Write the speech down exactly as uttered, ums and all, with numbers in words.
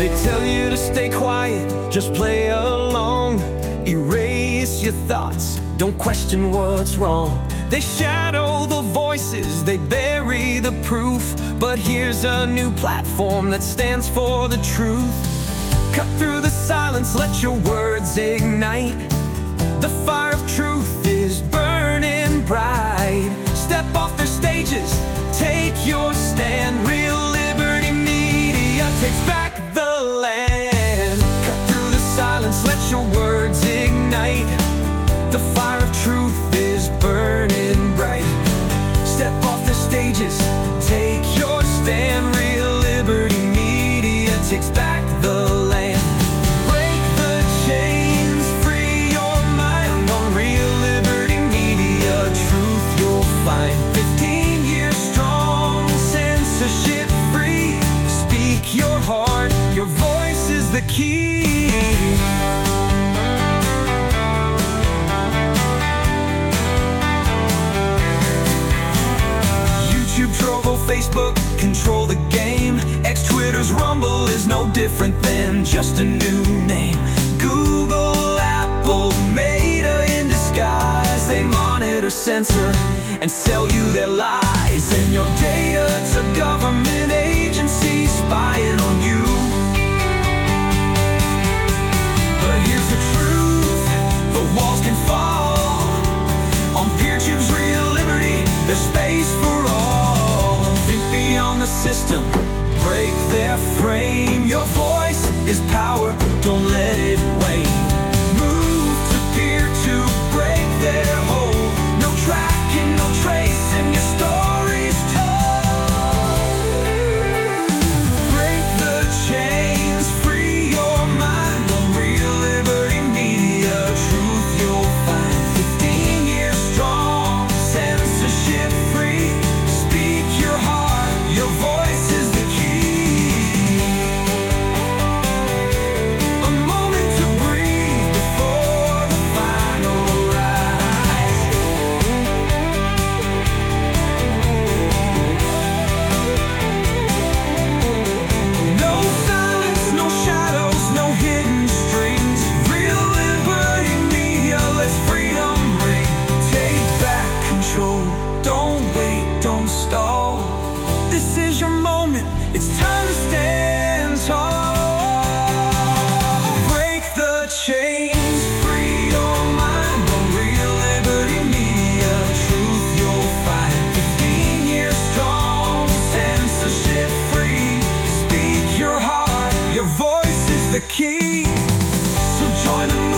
tell you to stay quiet, just play along. Erase your thoughts, don't question what's wrong. They shadow the voices, they bury the proof. But here's a new platform that stands for the truth. Cut through the silence, let your words ignite. The fire of truth is burning bright. Step off their stages, take your stand. Real Liberty Media takes back the land. Cut through the silence, let your words ignite. The fire of truth is burning bright. Step off the stages, take your stand. Real Liberty Media takes back the land. Break the chains, free your mind on Real Liberty Media. Truth you'll find. Fifteen years strong, censorship free. Speak your heart, your voice is the key. Trovo, Facebook, control the game. X, Twitter's Rumble is no different than just a new name. Google, Apple, Meta in disguise. They monitor, censor, and sell you their lies. And your data to government agencies spying on you. But here's the truth, the walls can fall. On PeerTube's Real Liberty, there's space for all. Beyond the system, break their frame. Your voice is power, don't let it wane. Move to peer to break their hold. No tracking, no tracing, your story's told. Break the chains, free your mind on Real Liberty Media. Truth you'll find. Fifteen years strong, censorship free. Speak your heart, your voice is the key. A moment to breathe before the final rise. No silence, no shadows, no hidden strings. Real Liberty Media, let's freedom ring. Take back control, don't wait, don't stall. This is your moment, it's time to stand tall. Break the chains, free your mind on Real Liberty Media. Truth you'll find. Fifteen years strong, censorship free. Speak your heart, your voice is the key. So join the